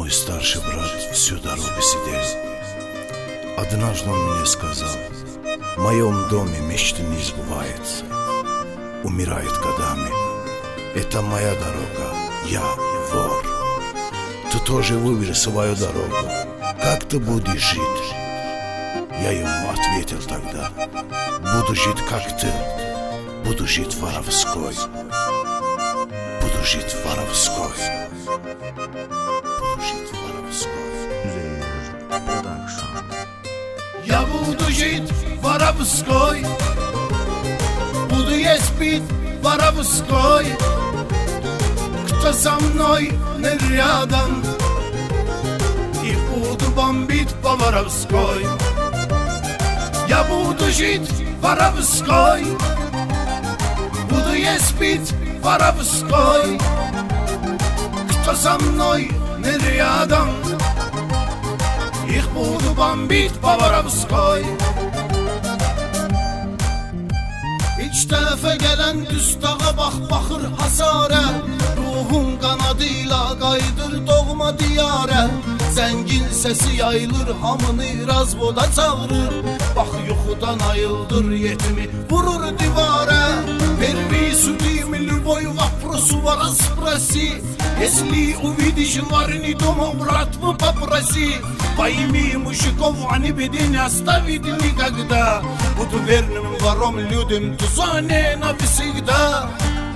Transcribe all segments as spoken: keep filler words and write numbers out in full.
Мой старший брат всю дорогу сидел. Однажды он мне сказал: в моем доме мечты не сбываются, умирает годами. Это моя дорога, я вор. Ты тоже выбери свою дорогу. Как ты будешь жить? Я ему ответил тогда: буду жить как ты, буду жить воровской, буду жить воровской, буду жить воровской. Я буду жить воровской, буду есть пить воровской. Кто со мной не рядом, их буду бомбить по воровской. Я буду жить воровской, буду есть пить воровской. Кто со мной не рядом, их буду бомбить по воровской. İç defa gelen düz dağa bak bakır hasare. Ruhun kanadıyla kaydır doğma diyare. Zengin sesi yayılır hamını razvoda çağırır. Bak yuxudan ayıldır yetimi vurur divare. Первый суди ми любой вопрос вас спроси. Если увидишь варни дома, братву попроси. Пойми, мужиков они беды не оставит никогда. Буду верным вором людям, тузане навсегда.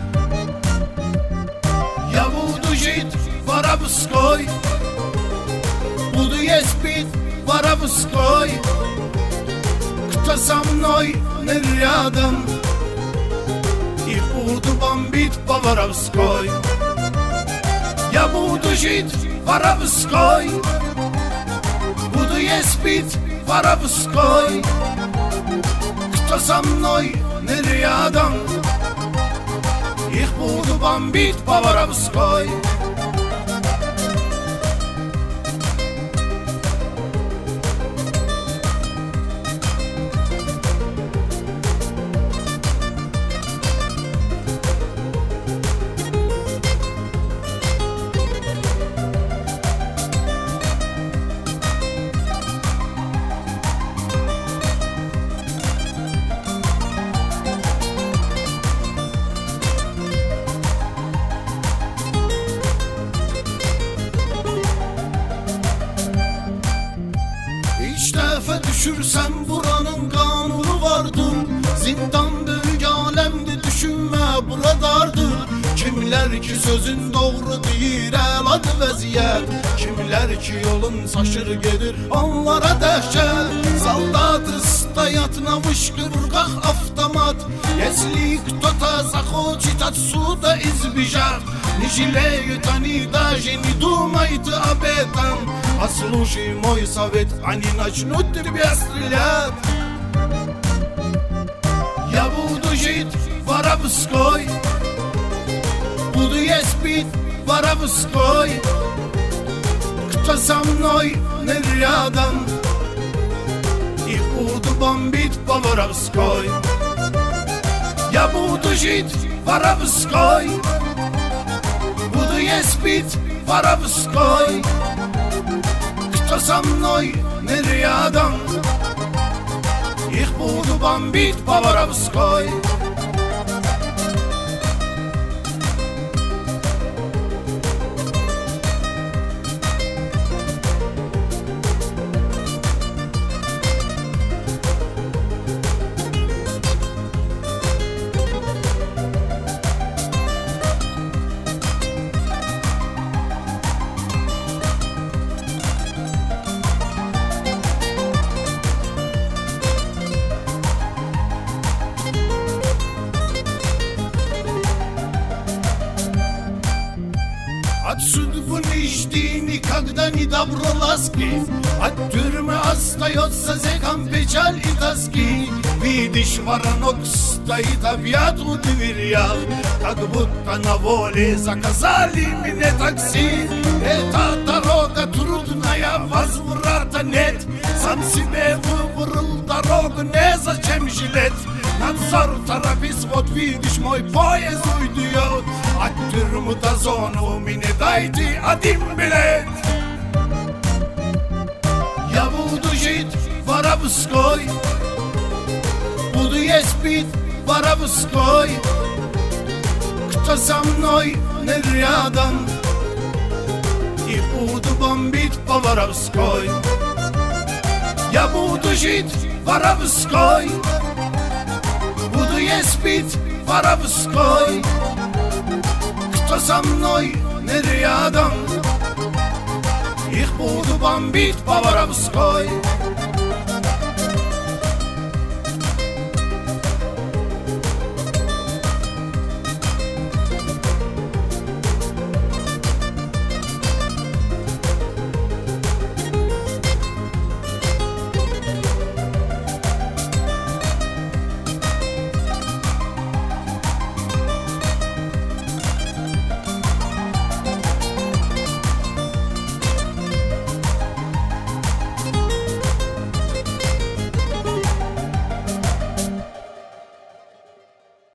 Я буду жить воровской, буду есть пить воровской. Кто со мной не рядом, их буду бомбить по воровской. Я буду жить воровской, буду есть пить воровской. Кто со мной не рядом, их буду бомбить по воровской. Düşürsen buranın kanunu vardır. Zindan büyük alemdi, düşünme buradardır. Kimler ki sözün doğru deyir, eladı vəziyyət. Kimler ki yolun saşır gedir, onlara dəhşət. Солдаты стоят на вышке, в руках автомат. Если кто-то захочет отсюда избежать, не жалеют они, даже не думают об этом. Послушай мой совет, они начнут тебя стрелять. Я буду жить воровской, буду есть пить воровской. Кто со мной не рядом, их буду бомбить по воровской. Я буду жить воровской, буду есть пить воровской. Кто со мной не рядом, их буду бомбить по воровской. От судьбы не жди никогда ни добро ласки. От тюрьмы остается зеком печаль и тоски. Видишь, воронок стоит объят у дверях, как будто на воле заказали мне такси. Эта дорога трудная, возврата нет. Сам себе выбрал дорогу, незачем жалеть. Надзор, торопись, вот видишь, мой поезд уйдет. От тюрьмы до зоны мне дайте один билет. Я буду жить воровской, буду есть пить воровской. Кто со мной не рядом, и буду бомбить по воровской. Я буду жить воровской, буду есть пить воровской. Кто со мной не рядом, их буду бомбить по воровской.